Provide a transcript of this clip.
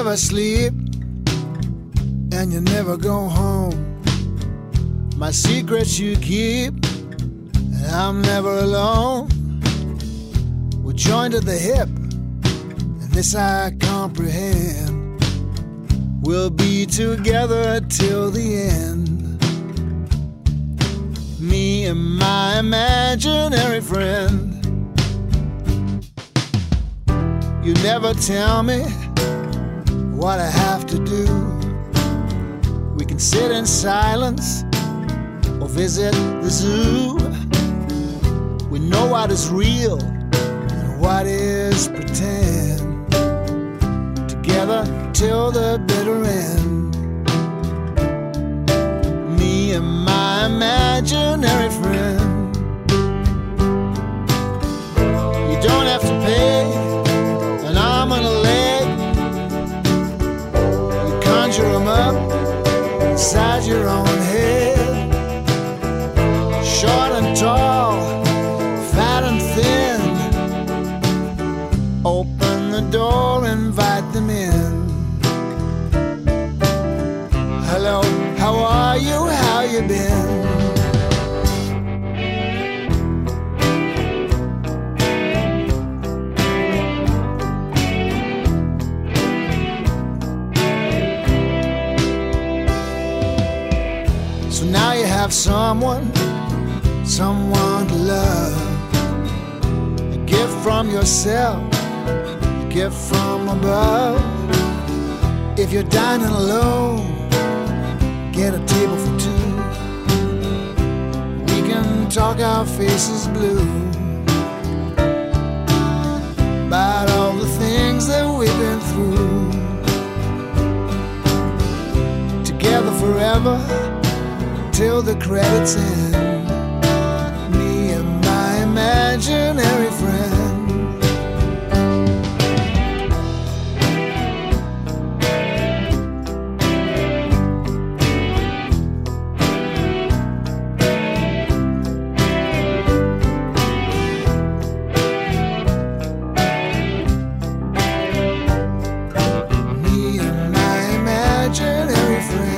never sleep and you never go home. My secrets you keep, and I'm never alone. We're joined at the hip, and this I comprehend. We'll be together till the end. Me and my imaginary friend. You never tell me what I have to do. We can sit in silence or visit the zoo. We know what is real and what is pretend. Together till the bitter end. Me and my imaginary friend. You don't have to pay an arm and a leg. You conjure them up inside your own head. Short and tall, fat and thin. Open the door, invite them in. Hello, how are you? How you been? So now you have someone to love. A gift from yourself, a gift from above. If you're dining alone, get a table for two. We can talk our faces blue about all the things that we've been through. Together forever till the credits end. Imaginary friend. Me and my imaginary friend.